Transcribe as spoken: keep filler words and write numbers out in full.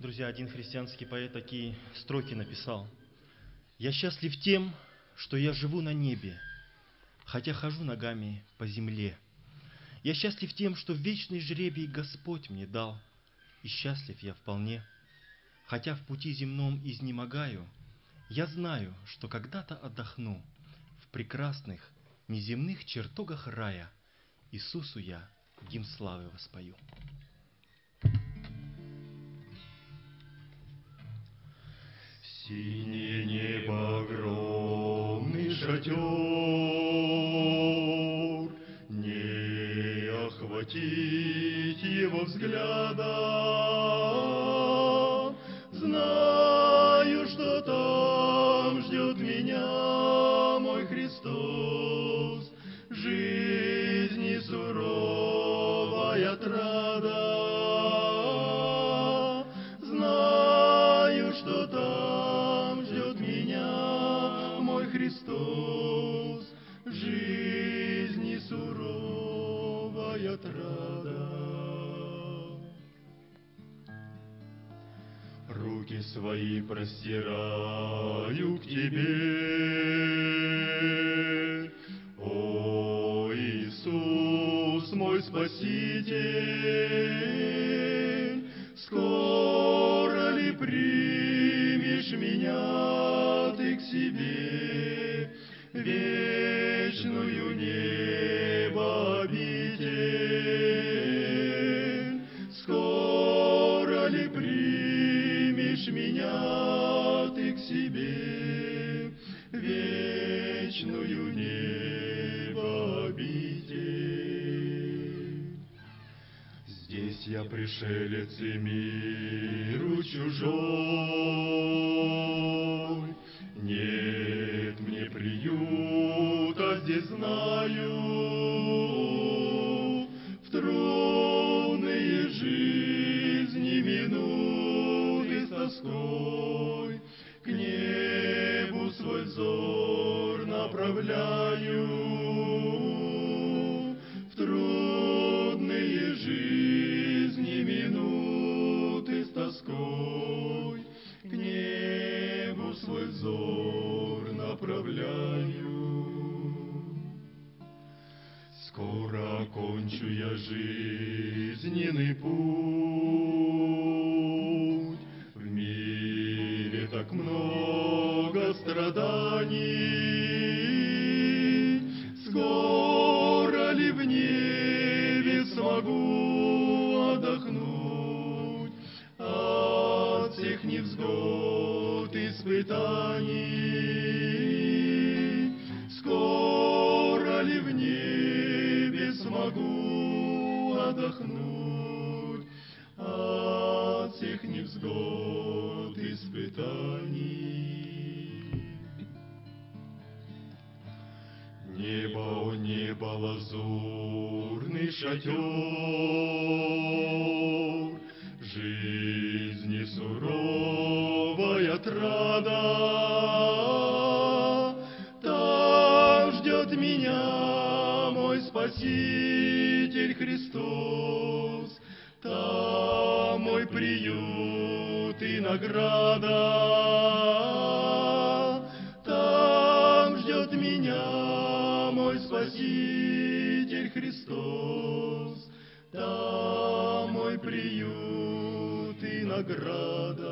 Друзья, один христианский поэт такие строки написал. «Я счастлив тем, что я живу на небе, хотя хожу ногами по земле. Я счастлив тем, что вечный жребий Господь мне дал, и счастлив я вполне. Хотя в пути земном изнемогаю, я знаю, что когда-то отдохну в прекрасных неземных чертогах рая. Иисусу я гимн славы воспою». Синее небо, огромный шатер, не охватить его взглядом. Знаю, что там ждет меня мой Христос, жизни суровая отрада. Знаю, что там ждет меня мой Христос, жизни суровая отрада. Руки свои простираю к Тебе, о Иисус, мой Спаситель. Скоро ли примешь меня Ты к себе, вечную небо обитель? Скоро ли примешь меня Ты к себе, вечную небо обитель? Здесь я пришелец и миру чужой, нет мне приюта здесь, знаю. В трудные жизни минуты с тоской к небу свой взор направляю. В трудные жизни минуты с тоской к небу свой взор направляю. Скоро окончу я жизненный путь, в мире так много страданий. Скоро ли в небе смогу отдохнуть от всех невзгод испытаний? Скоро ли в небе смогу отдохнуть от всех невзгод испытаний? Небо, о небо, лазурный шатер, жизни суровая отрада. Там ждет меня мой Спаситель Христос, там мой приют и награда. Там ждет меня мой Спаситель Христос, там мой приют и награда.